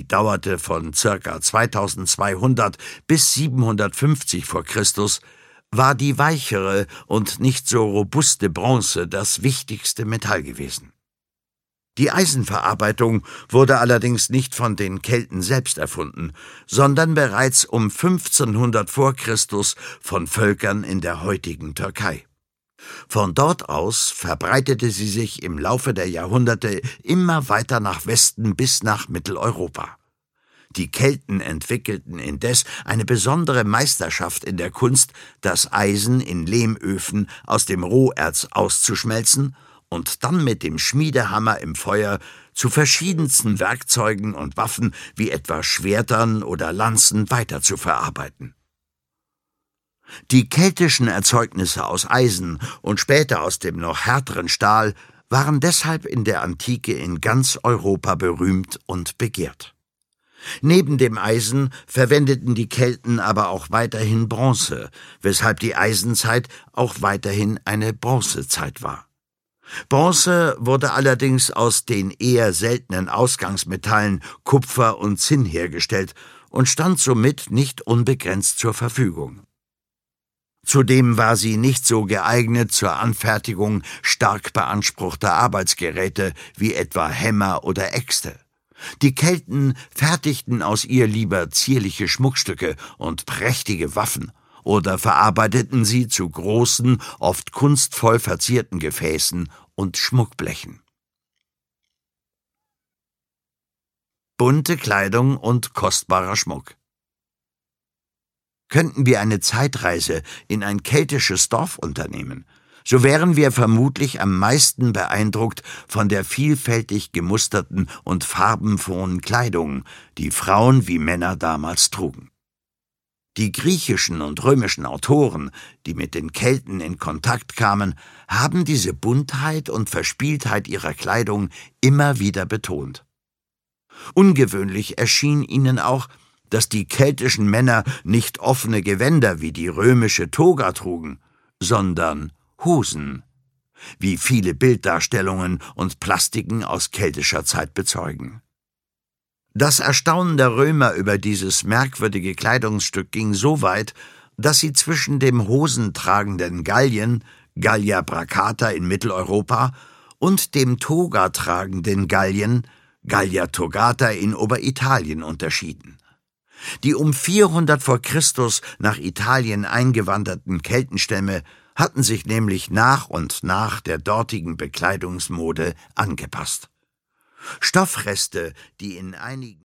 die dauerte von ca. 2200 bis 750 vor Christus, war die weichere und nicht so robuste Bronze das wichtigste Metall gewesen. Die Eisenverarbeitung wurde allerdings nicht von den Kelten selbst erfunden, sondern bereits um 1500 vor Christus von Völkern in der heutigen Türkei. Von dort aus verbreitete sie sich im Laufe der Jahrhunderte immer weiter nach Westen bis nach Mitteleuropa. Die Kelten entwickelten indes eine besondere Meisterschaft in der Kunst, das Eisen in Lehmöfen aus dem Roherz auszuschmelzen und dann mit dem Schmiedehammer im Feuer zu verschiedensten Werkzeugen und Waffen wie etwa Schwertern oder Lanzen weiterzuverarbeiten. Die keltischen Erzeugnisse aus Eisen und später aus dem noch härteren Stahl waren deshalb in der Antike in ganz Europa berühmt und begehrt. Neben dem Eisen verwendeten die Kelten aber auch weiterhin Bronze, weshalb die Eisenzeit auch weiterhin eine Bronzezeit war. Bronze wurde allerdings aus den eher seltenen Ausgangsmetallen Kupfer und Zinn hergestellt und stand somit nicht unbegrenzt zur Verfügung. Zudem war sie nicht so geeignet zur Anfertigung stark beanspruchter Arbeitsgeräte wie etwa Hämmer oder Äxte. Die Kelten fertigten aus ihr lieber zierliche Schmuckstücke und prächtige Waffen oder verarbeiteten sie zu großen, oft kunstvoll verzierten Gefäßen und Schmuckblechen. Bunte Kleidung und kostbarer Schmuck. Könnten wir eine Zeitreise in ein keltisches Dorf unternehmen, so wären wir vermutlich am meisten beeindruckt von der vielfältig gemusterten und farbenfrohen Kleidung, die Frauen wie Männer damals trugen. Die griechischen und römischen Autoren, die mit den Kelten in Kontakt kamen, haben diese Buntheit und Verspieltheit ihrer Kleidung immer wieder betont. Ungewöhnlich erschien ihnen auch, dass die keltischen Männer nicht offene Gewänder wie die römische Toga trugen, sondern Hosen, wie viele Bilddarstellungen und Plastiken aus keltischer Zeit bezeugen. Das Erstaunen der Römer über dieses merkwürdige Kleidungsstück ging so weit, dass sie zwischen dem hosentragenden Gallien, Gallia bracata in Mitteleuropa, und dem togatragenden Gallien, Gallia togata in Oberitalien unterschieden. Die um 400 vor Christus nach Italien eingewanderten Keltenstämme hatten sich nämlich nach und nach der dortigen Bekleidungsmode angepasst. Stoffreste, die in einigen